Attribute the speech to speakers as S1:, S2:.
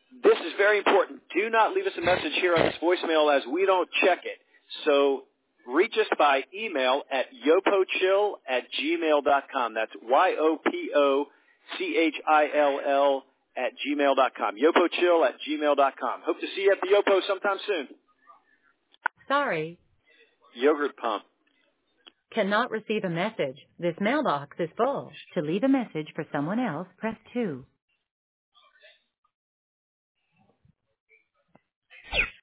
S1: This is very important. Do not leave us a message here on this voicemail as we don't check it. So reach us by email at yopochill@gmail.com. That's yopochill@gmail.com. yopochill@gmail.com. Hope to see you at the Yopo sometime soon.
S2: Sorry.
S1: Yogurt pump.
S2: Cannot receive a message. This mailbox is full. To leave a message for someone else, press 2.